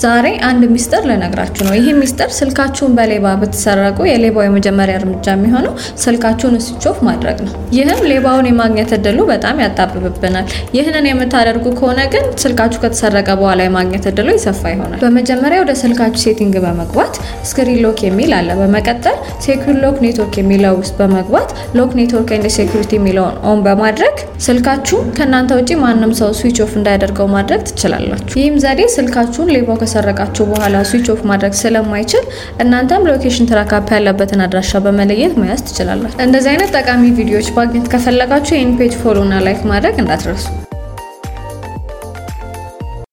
ዛሬ አንድ ሚስጥር ልነግራችሁ ነው። ይሄ ሚስጥር ስልካችሁን በሌባ ብትሰረቁ የሌባው የመጀመሪያ እርምጃ የሚሆነው ስልካችሁን ስዊች ኦፍ ማድረግ ነው። ይህም ሌባውን የማግኘት እድሉ በጣም ያጣብብብናል። ይህንን የምታደርጉ ከሆነ ግን ስልካችሁ ከተሰረቀ በኋላ የማግኘት እድሉ ይሰፋ ይሆናል። በመጀመሪያ ወደ ስልካችሁ ሴቲንግ በመግባት ስክሪን ሎክ የሚል አለ። በመቀጠል ሴኩር ሎክ ኔትወርክ የሚለው ውስጥ በመግባት ሎክ ኔትወርክ ኤንድ ሴኩሪቲ የሚለውን ኦን በማድረግ ስልካችሁ ከናንተ ውጪ ማንንም ሰው ስዊች ኦፍ እንዳያደርገው ማድረግ ትችላላችሁ። ይህም ዘዴ ስልካችሁን ሌባው ከሰረቃችሁ በኋላ ስዊች ኦፍ ማድረግ ስለማይችል እናንተም ሎኬሽን ትራክ አፕ ያለበትን አድራሻ በመለየት መያዝ ትችላላችሁ። እንደዚህ አይነት ጠቃሚ ቪዲዮዎች ማግኘት ከፈለጋችሁ ይህን ፔጅ ፎሎ እና ላይክ ማድረግ እንዳትረሱ።